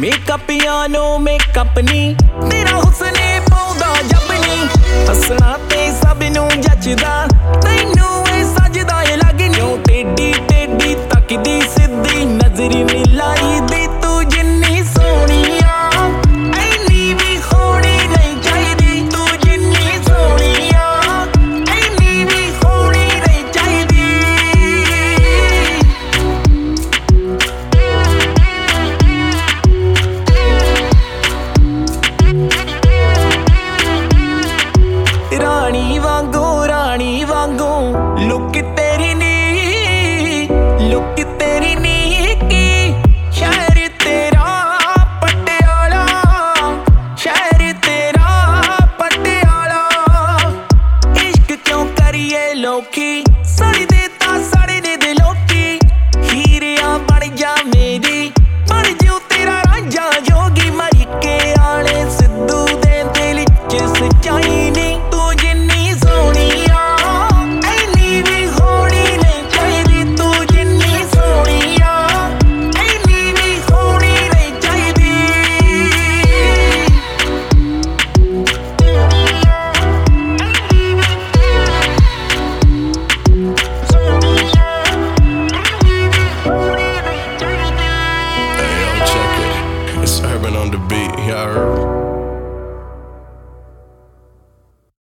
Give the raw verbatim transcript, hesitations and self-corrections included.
ਮੇਕਅਪਿਆਂ ਨੂੰ ਮੇਕਅਪ ਨੀ, ਤੇਰਾ ਹੁਸਨੇ ਪਾਉਂਦਾ ਜੱਬ ਨੀ। ਹੱਸਣਾ ਤੇ ਸਭ ਨੂੰ ਜੱਚਦਾ, ਤੈਨੂੰ ਇਹ ਸਜਦਾ ਏ ਲੱਗਨੋਂ। ਟੇਢੀ ਟੇਢੀ ਤੱਕਦੀ ਸਿੱਧੀ ਨਜ਼ਰ ਮਿਲਾਈ ਦੀ, ਤੂੰ ਜਿੰਨੀ ਸੋਹਣੀ ਆ ਐਨੀ ਵੀ ਹੋਣੀ ਨਹੀਂ ਚਾਹੀਦੀ। ਤੂੰ ਜਿੰਨੀ ਸੋਹਣੀ ਆ ਐਨੀ ਵੀ ਹੋਣੀ ਨਹੀਂ ਚਾਹੀਦੀ। ਰਾਣੀ ਵਾਂਗੂ ਰਾਣੀ ਵਾਂਗੂ ਲੁੱਕ ਤੇਰੀ ਨੀ, ਲੁੱਕ ਤੇਰੀ ਨੀ ਕੀ। ਸ਼ਹਿਰ ਤੇਰਾ ਪਟਿਆਲਾ, ਸ਼ਹਿਰ ਤੇਰਾ ਪਟਿਆਲਾ। ਇਸ਼ਕ ਕਿਉਂ ਕਰੀਏ ਲੋਕੀ, ਸੜਦੇ ਤਾਂ ਸੜਦੇ ਦੇ ਲੋਕੀ। ਹੀਰਿਆ ਬਣ ਜਾ ਮੇਰੀ, ਬਣ ਜੂ ਤੇਰਾ ਰਾਂਝਾ ਜੋਗੀ। ਮਰ ਕੇ ਆਲੇ ਸਿੱਧੂ ਦੇ ਦਿਲ ਚ ਸੱਚਾਈ ਨੀ। ਤੂੰ ਜਿੰਨੀ ਸੋਹਣੀ ਆ ਐਨੀ ਵੀ ਹੋਣੀ ਨਹੀਂ ਚਾਹੀਦੀ। ਤੂੰ ਜਿੰਨੀ ਸੋਹਣੀ ਆ ਐਨੀ ਵੀ ਹੋਣੀ ਨਹੀਂ ਚਾਹੀਦੀ। Hey, yo, check it. It's Urban on the beat, y'all heard?